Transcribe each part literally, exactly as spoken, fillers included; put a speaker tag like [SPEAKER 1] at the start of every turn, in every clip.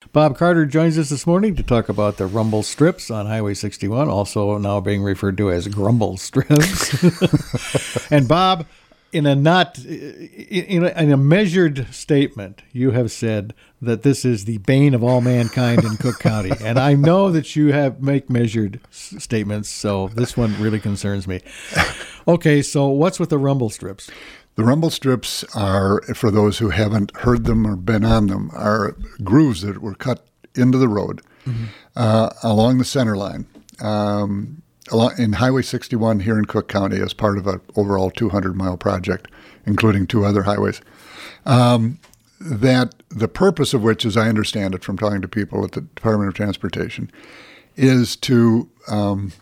[SPEAKER 1] Bob Carter joins us this morning to talk about the rumble strips on Highway sixty-one, also now being referred to as grumble strips. And Bob, in a not in a, in a measured statement, you have said that this is the bane of all mankind in Cook County, and I know that you have make measured s- statements, so this one really concerns me. Okay, so what's with the rumble strips?
[SPEAKER 2] The rumble strips are, for those who haven't heard them or been on them, are grooves that were cut into the road mm-hmm. uh, along the center line um, along, in Highway sixty-one here in Cook County as part of an overall two hundred mile project, including two other highways. Um, that the purpose of which, as I understand it from talking to people at the Department of Transportation, is to um,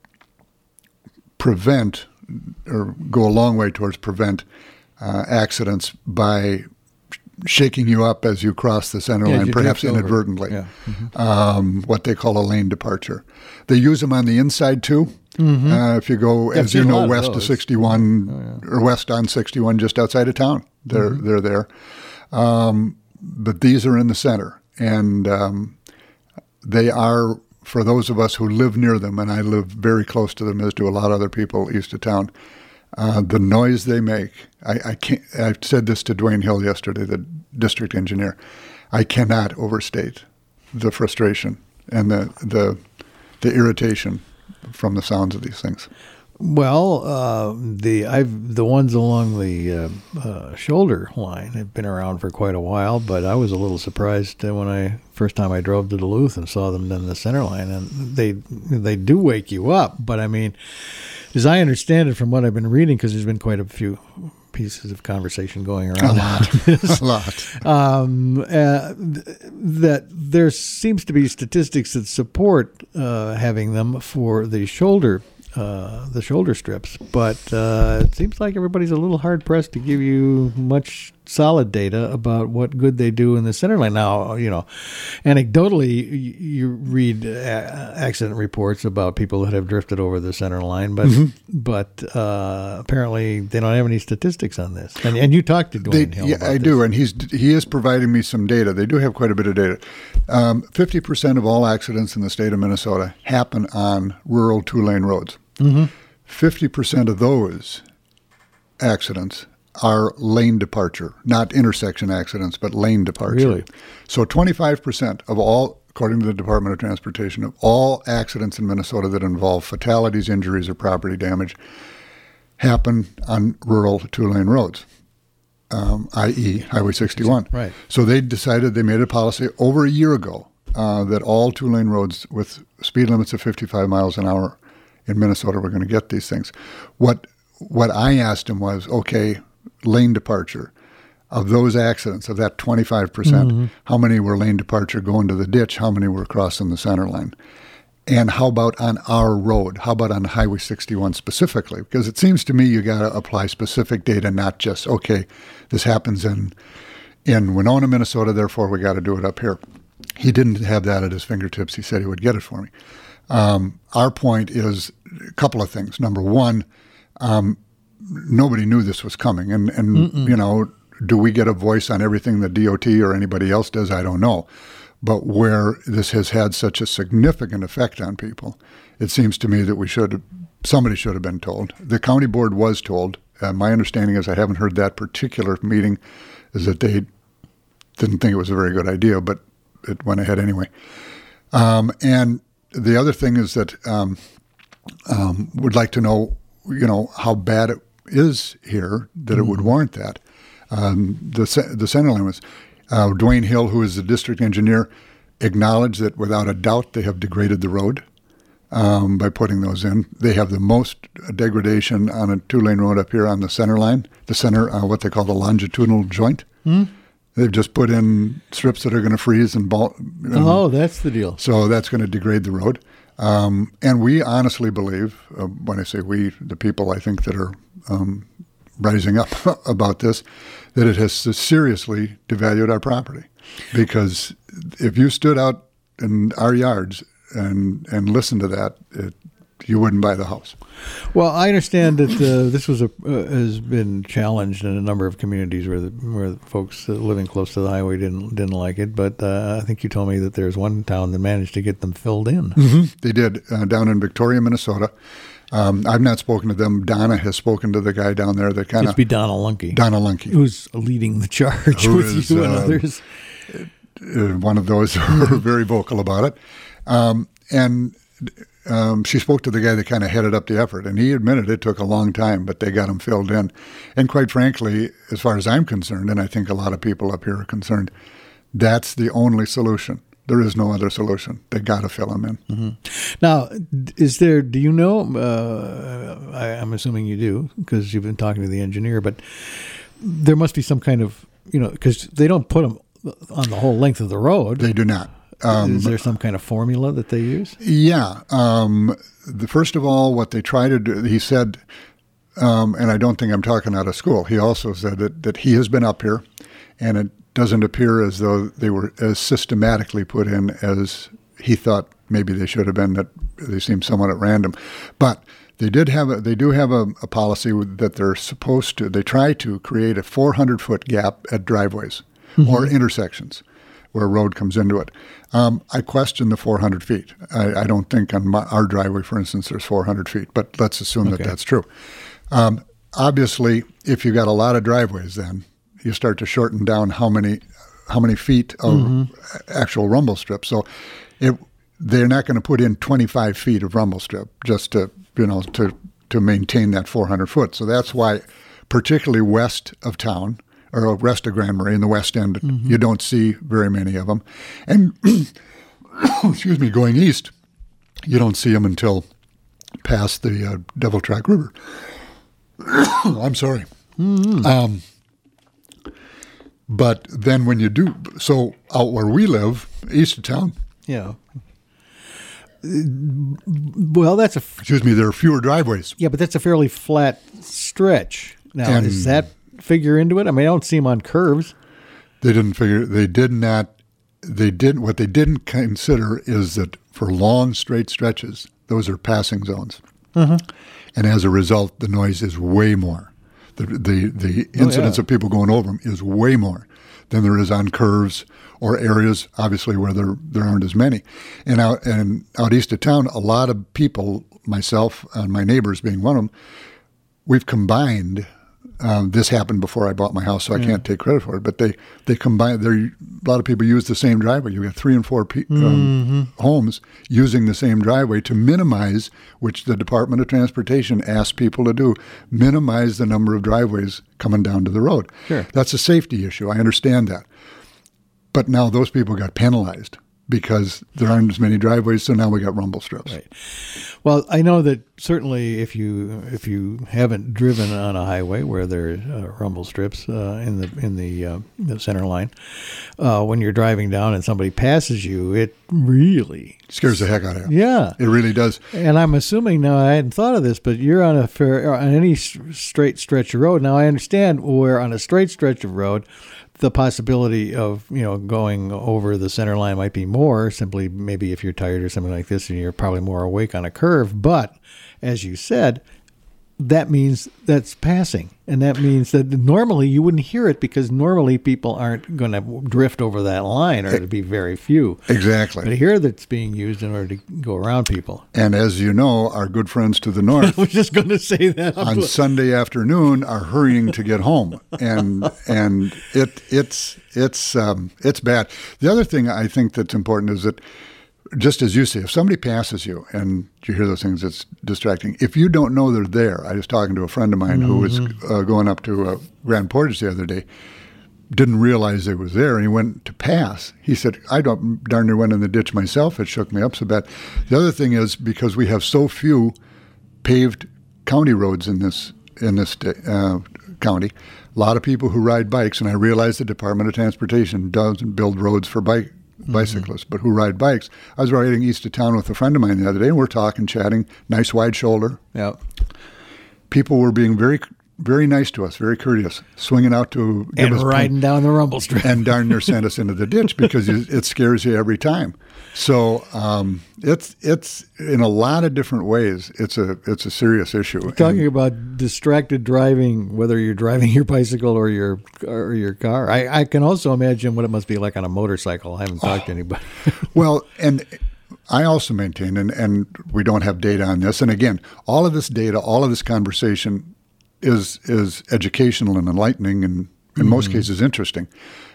[SPEAKER 2] prevent or go a long way towards prevent uh, accidents by shaking you up as you cross the center
[SPEAKER 1] yeah,
[SPEAKER 2] line, perhaps inadvertently,
[SPEAKER 1] yeah. mm-hmm.
[SPEAKER 2] um, what they call a lane departure. They use them on the inside too. Mm-hmm. Uh, if you go,
[SPEAKER 1] I've
[SPEAKER 2] as you know, west
[SPEAKER 1] of
[SPEAKER 2] of sixty-one oh, yeah. or west on sixty-one, just outside of town, they're mm-hmm. they're there. Um, but these are in the center, and um, they are, for those of us who live near them, and I live very close to them, as do a lot of other people east of town, uh, the noise they make. I, I can't. I've said this to Dwayne Hill yesterday, the district engineer. I cannot overstate the frustration and the the, the irritation from the sounds of these things.
[SPEAKER 1] Well, uh, the I've the ones along the uh, uh, shoulder line have been around for quite a while, but I was a little surprised when I first time I drove to Duluth and saw them in the center line, and they they do wake you up. But I mean, as I understand it from what I've been reading, because there's been quite a few pieces of conversation going around.
[SPEAKER 2] A lot, a lot.
[SPEAKER 1] Um, uh, th- that there seems to be statistics that support uh, having them for the shoulder. Uh, the shoulder strips, but uh, it seems like everybody's a little hard-pressed to give you much solid data about what good they do in the center line. Now, you know, anecdotally, you, you read a- accident reports about people that have drifted over the center line, but mm-hmm. but uh, apparently they don't have any statistics on this. And, and you talked to Dwayne
[SPEAKER 2] they,
[SPEAKER 1] Hill
[SPEAKER 2] yeah,
[SPEAKER 1] about
[SPEAKER 2] I
[SPEAKER 1] this.
[SPEAKER 2] do, and he's he is providing me some data. They do have quite a bit of data. Um, fifty percent of all accidents in the state of Minnesota happen on rural two-lane roads. Mm-hmm. fifty percent of those accidents are lane departure, not intersection accidents, but lane departure.
[SPEAKER 1] Really?
[SPEAKER 2] So twenty-five percent of all, according to the Department of Transportation, of all accidents in Minnesota that involve fatalities, injuries, or property damage happen on rural two-lane roads, um, that is. Highway sixty-one.
[SPEAKER 1] Right.
[SPEAKER 2] So they decided, they made a policy over a year ago uh, that all two-lane roads with speed limits of fifty-five miles an hour in Minnesota were going to get these things. What what I asked him was, okay, lane departure. Of those accidents, of that twenty-five percent, mm-hmm. how many were lane departure going to the ditch? How many were crossing the center line? And how about on our road? How about on Highway sixty-one specifically? Because it seems to me you got to apply specific data, not just, okay, this happens in in Winona, Minnesota, therefore we got to do it up here. He didn't have that at his fingertips. He said he would get it for me. Um, our point is a couple of things. Number one, um, nobody knew this was coming. And, and you know, do we get a voice on everything the D O T or anybody else does? I don't know. But where this has had such a significant effect on people, it seems to me that we should have, somebody should have been told. The county board was told. Uh, my understanding is, I haven't heard that particular meeting, is that they didn't think it was a very good idea, but it went ahead anyway. Um, and the other thing is that um, um, would like to know, you know, how bad it is here that mm-hmm. it would warrant that. Um, the the center line was uh, Dwayne Hill, who is the district engineer, acknowledged that without a doubt they have degraded the road um, by putting those in. They have the most degradation on a two-lane road up here on the center line, the center, uh, what they call the longitudinal joint. Mm-hmm. They've just put in strips that are going to freeze and ball. And
[SPEAKER 1] oh, that's the deal.
[SPEAKER 2] So that's going to degrade the road. Um, and we honestly believe, uh, when I say we, the people I think that are um, rising up about this, that it has seriously devalued our property. Because if you stood out in our yards and and listened to that, it you wouldn't buy the house.
[SPEAKER 1] Well, I understand that uh, this was a uh, has been challenged in a number of communities where the, where folks uh, living close to the highway didn't didn't like it. But uh, I think you told me that there's one town that managed to get them filled in.
[SPEAKER 2] Mm-hmm. They did uh, down in Victoria, Minnesota. Um, I've not spoken to them. Donna has spoken to the guy down there that kind of
[SPEAKER 1] It's be Donna Lunke.
[SPEAKER 2] Donna Lunke,
[SPEAKER 1] who's leading the charge
[SPEAKER 2] Who
[SPEAKER 1] with
[SPEAKER 2] is,
[SPEAKER 1] you and
[SPEAKER 2] uh,
[SPEAKER 1] others.
[SPEAKER 2] Uh, one of those who are very vocal about it. Um, and um, she spoke to the guy that kind of headed up the effort, and he admitted it took a long time, but they got him filled in. And quite frankly, as far as I'm concerned, and I think a lot of people up here are concerned, that's the only solution. There is no other solution. They got to fill them in.
[SPEAKER 1] Mm-hmm. Now, is there, do you know, uh, I, I'm assuming you do because you've been talking to the engineer, but there must be some kind of, you know, because they don't put them on the whole length of the road.
[SPEAKER 2] They do not. Um,
[SPEAKER 1] is there some kind of formula that they use?
[SPEAKER 2] Yeah. Um, the, first of all, what they try to do, he said, um, and I don't think I'm talking out of school, he also said that, that he has been up here, and it doesn't appear as though they were as systematically put in as he thought maybe they should have been, that they seem somewhat at random. But they did have a, they do have a, a policy that they're supposed to, they try to create a four hundred foot gap at driveways mm-hmm. or intersections where a road comes into it. Um, I question the four hundred feet. I, I don't think on my, our driveway, for instance, there's four hundred feet, but let's assume okay. that that's true. Um, obviously, if you got a lot of driveways then, you start to shorten down how many how many feet of mm-hmm. actual rumble strip. So it, they're not going to put in twenty-five feet of rumble strip just to, you know, to, to maintain that four hundred foot. So that's why, particularly west of town, or west of Grand Marais in the west end, mm-hmm. you don't see very many of them. And, excuse me, going east, you don't see them until past the uh, Devil Track River. I'm sorry.
[SPEAKER 1] Mm-hmm.
[SPEAKER 2] Um, but then when you do, so out where we live, east of town.
[SPEAKER 1] Yeah. Well, that's a...
[SPEAKER 2] Excuse me, there are fewer driveways.
[SPEAKER 1] Yeah, but that's a fairly flat stretch. Now,
[SPEAKER 2] And-
[SPEAKER 1] does that figure into it? I mean, I don't see them on curves.
[SPEAKER 2] They didn't figure, they did not, they did, what they didn't consider is that for long straight stretches, those are passing zones.
[SPEAKER 1] Uh-huh.
[SPEAKER 2] And as a result, the noise is way more. The the, the incidence
[SPEAKER 1] Oh, yeah.
[SPEAKER 2] of people going over them is way more than there is on curves or areas, obviously, where there there aren't as many. And out and out east of town, a lot of people, myself and my neighbors being one of them, we've combined. Um, this happened before I bought my house, so I
[SPEAKER 1] Yeah.
[SPEAKER 2] can't take credit for it. But they they combine. There, a lot of people use the same driveway. You got three and four pe- um,
[SPEAKER 1] Mm-hmm.
[SPEAKER 2] homes using the same driveway to minimize, which the Department of Transportation asks people to do, minimize the number of driveways coming down to the road.
[SPEAKER 1] Sure.
[SPEAKER 2] That's a safety issue. I understand that. But now those people got penalized because there aren't as many driveways, so now we got rumble strips.
[SPEAKER 1] Right. Well, I know that certainly if you if you haven't driven on a highway where there are uh, rumble strips uh, in the in the, uh, the center line, uh, when you're driving down and somebody passes you, it really
[SPEAKER 2] Scares the heck out of you.
[SPEAKER 1] yeah.
[SPEAKER 2] It really does.
[SPEAKER 1] And I'm assuming now I hadn't thought of this, but you're on a fair on any s- straight stretch of road. Now I understand where on a straight stretch of road, the possibility of, you know, going over the center line might be more, simply maybe if you're tired or something like this and you're probably more awake on a curve. But as you said, that means that's passing. And that means that normally you wouldn't hear it because normally people aren't going to drift over that line, or it'd be very few.
[SPEAKER 2] Exactly.
[SPEAKER 1] But here that's being used in order to go around people.
[SPEAKER 2] And as you know, our good friends to the north
[SPEAKER 1] I was just going to say that.
[SPEAKER 2] on Sunday afternoon are hurrying to get home, and and it it's it's um, it's bad. The other thing I think that's important is that, just as you say, if somebody passes you and you hear those things, it's distracting. If you don't know they're there, I was talking to a friend of mine mm-hmm. who was uh, going up to uh, Grand Portage the other day, didn't realize it was there, and he went to pass. He said, I don't darn near went in the ditch myself. It shook me up so bad. The other thing is, because we have so few paved county roads in this in this uh, county, a lot of people who ride bikes, and I realize the Department of Transportation doesn't build roads for bike bicyclists, mm-hmm. but who ride bikes. I was riding east of town with a friend of mine the other day, and we're talking, chatting, nice wide shoulder.
[SPEAKER 1] Yeah.
[SPEAKER 2] People were being very very nice to us, very courteous, swinging out to give
[SPEAKER 1] and
[SPEAKER 2] us
[SPEAKER 1] riding down the rumble strip.
[SPEAKER 2] and darn near sent us into the ditch because it scares you every time. So um, it's it's in a lot of different ways. It's a it's a serious issue.
[SPEAKER 1] You're talking and, about distracted driving, whether you're driving your bicycle or your or your car. I, I can also imagine what it must be like on a motorcycle. I haven't talked oh. to anybody.
[SPEAKER 2] Well, and I also maintain, and, and we don't have data on this. And again, all of this data, all of this conversation is is educational and enlightening, and in mm-hmm. most cases interesting.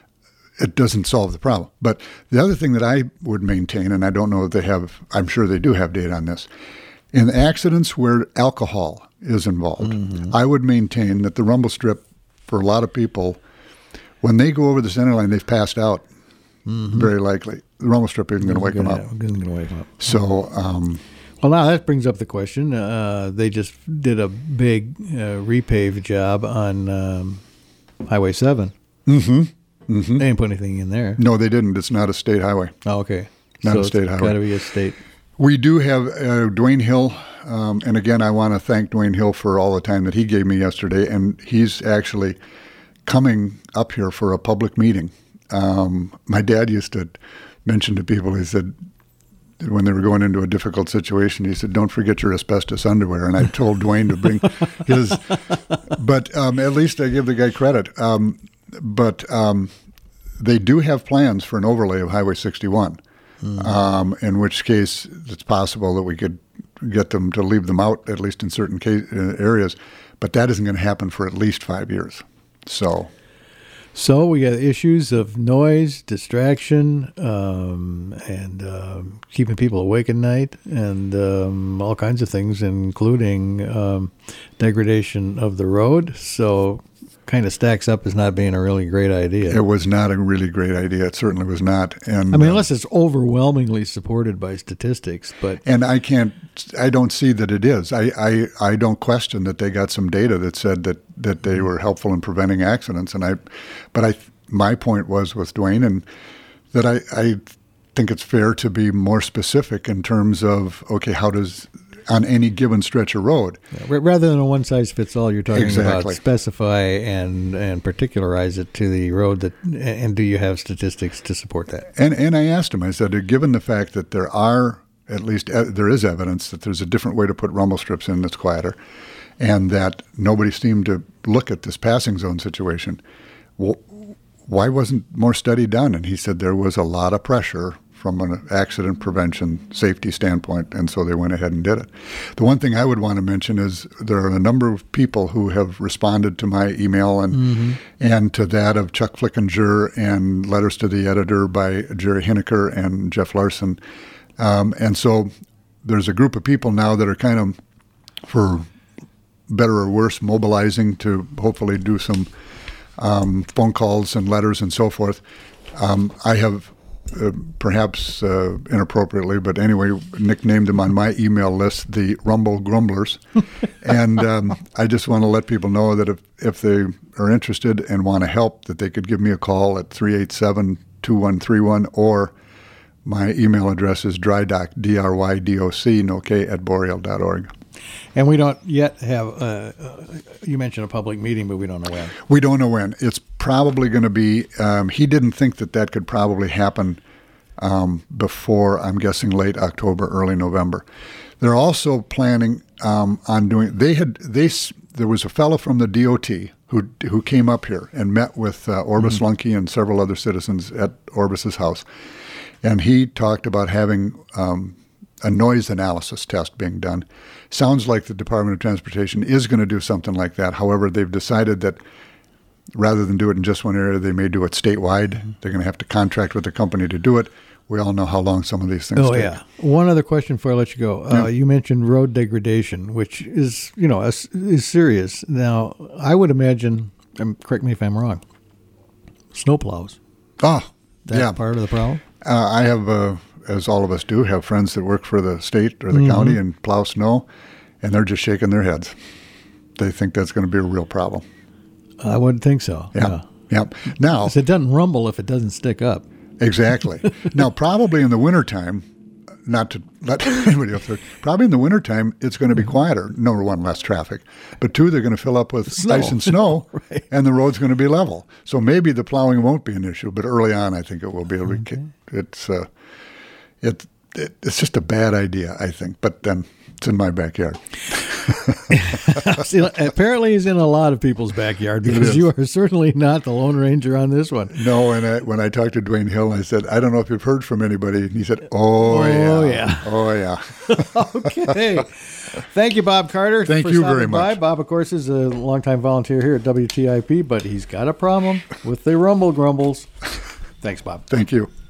[SPEAKER 2] It doesn't solve the problem. But the other thing that I would maintain, and I don't know if they have, I'm sure they do have data on this, in accidents where alcohol is involved, mm-hmm. I would maintain that the rumble strip, for a lot of people, when they go over the center line, they've passed out, mm-hmm. very likely. The rumble strip isn't going to wake them up.
[SPEAKER 1] Isn't going to wake them up.
[SPEAKER 2] So, um,
[SPEAKER 1] well, now that brings up the question. Uh, they just did a big uh, repave job on um, Highway seven.
[SPEAKER 2] Mm-hmm. Mm-hmm.
[SPEAKER 1] They didn't put anything in there.
[SPEAKER 2] No, they didn't. It's not a state highway.
[SPEAKER 1] Oh, okay.
[SPEAKER 2] Not
[SPEAKER 1] so
[SPEAKER 2] a state
[SPEAKER 1] it's
[SPEAKER 2] highway.
[SPEAKER 1] Got to be a state.
[SPEAKER 2] We do have uh, Dwayne Hill, um, and again, I want to thank Dwayne Hill for all the time that he gave me yesterday, and he's actually coming up here for a public meeting. Um, my dad used to mention to people, he said, when they were going into a difficult situation, he said, don't forget your asbestos underwear. And I told Dwayne to bring his, but um, at least I give the guy credit. Um, But um, they do have plans for an overlay of Highway sixty-one, mm-hmm. um, in which case it's possible that we could get them to leave them out, at least in certain case, uh, areas. But that isn't going to happen for at least five years. So
[SPEAKER 1] so we got issues of noise, distraction, um, and um, keeping people awake at night, and um, all kinds of things, including um, degradation of the road. So kind of stacks up as not being a really great idea.
[SPEAKER 2] It was not a really great idea. It certainly was not. And
[SPEAKER 1] I mean, unless it's overwhelmingly supported by statistics, but
[SPEAKER 2] and I can't, I don't see that it is. I, I, I don't question that they got some data that said that, that they were helpful in preventing accidents. And I, but I, my point was with Dwayne, and that I, I think it's fair to be more specific in terms of, okay, how does, on any given stretch of road.
[SPEAKER 1] Yeah, rather than a one-size-fits-all, you're talking
[SPEAKER 2] exactly.
[SPEAKER 1] about specify and and particularize it to the road. That and do you have statistics to support that?
[SPEAKER 2] And and I asked him, I said, given the fact that there are, at least uh, there is evidence that there's a different way to put rumble strips in that's quieter, and that nobody seemed to look at this passing zone situation, well, why wasn't more study done? And he said there was a lot of pressure from an accident prevention safety standpoint, and so they went ahead and did it. The one thing I would want to mention is there are a number of people who have responded to my email and mm-hmm. and to that of Chuck Flickinger, and letters to the editor by Jerry Hineker and Jeff Larson. Um, and so there's a group of people now that are kind of, for better or worse, mobilizing to hopefully do some um, phone calls and letters and so forth. Um, I have Uh, perhaps uh, inappropriately, but anyway, nicknamed them on my email list the Rumble Grumblers. And um, I just want to let people know that if, if they are interested and want to help, that they could give me a call at three eight seven, two one three one, or my email address is drydoc, D R Y D O C, no K, at boreal dot org.
[SPEAKER 1] And we don't yet have, uh, uh, you mentioned a public meeting, but we don't know when.
[SPEAKER 2] We don't know when. It's probably going to be, um, he didn't think that that could probably happen um, before, I'm guessing, late October, early November. They're also planning um, on doing, they had, they there was a fellow from the D O T who who came up here and met with uh, Orbis mm-hmm. Lunke and several other citizens at Orbis's house. And he talked about having um, a noise analysis test being done. Sounds like the Department of Transportation is going to do something like that. However, they've decided that rather than do it in just one area, they may do it statewide. Mm-hmm. They're going to have to contract with the company to do it. We all know how long some of these things
[SPEAKER 1] oh,
[SPEAKER 2] take.
[SPEAKER 1] Oh, yeah. One other question before I let you go.
[SPEAKER 2] Yeah.
[SPEAKER 1] Uh, you mentioned road degradation, which is, you know, is, is serious. Now, I would imagine, um, correct me if I'm wrong, snowplows.
[SPEAKER 2] Oh,
[SPEAKER 1] That
[SPEAKER 2] yeah.
[SPEAKER 1] part of the problem?
[SPEAKER 2] Uh, I have, uh, as all of us do, have friends that work for the state or the mm-hmm. county and plow snow, and they're just shaking their heads. They think that's going to be a real problem.
[SPEAKER 1] I wouldn't think so.
[SPEAKER 2] Yeah.
[SPEAKER 1] Yeah.
[SPEAKER 2] yeah. Now,
[SPEAKER 1] it doesn't rumble if it doesn't stick up.
[SPEAKER 2] Exactly. Now, probably in the wintertime, not to let anybody else know, probably in the wintertime, it's going to be quieter. Number one, less traffic. But two, they're going to fill up with
[SPEAKER 1] Snow.
[SPEAKER 2] ice and snow,
[SPEAKER 1] Right.
[SPEAKER 2] and the road's going to be level. So maybe the plowing won't be an issue, but early on, I think it will be.
[SPEAKER 1] Okay.
[SPEAKER 2] It's, uh, it, it, it's just a bad idea, I think. But then it's in my backyard.
[SPEAKER 1] See, apparently he's in a lot of people's backyard because you are certainly not the Lone Ranger on this one.
[SPEAKER 2] No, and I, when I talked to Dwayne Hill, I said, I don't know if you've heard from anybody. And he said, oh,
[SPEAKER 1] Oh,
[SPEAKER 2] yeah.
[SPEAKER 1] yeah.
[SPEAKER 2] Oh, yeah.
[SPEAKER 1] Okay. Thank you, Bob Carter.
[SPEAKER 2] Thank
[SPEAKER 1] for
[SPEAKER 2] you
[SPEAKER 1] stopping
[SPEAKER 2] very
[SPEAKER 1] by.
[SPEAKER 2] much.
[SPEAKER 1] Bob, of course, is a longtime volunteer here at W T I P, but he's got a problem with the rumble grumbles. Thanks, Bob.
[SPEAKER 2] Thank you.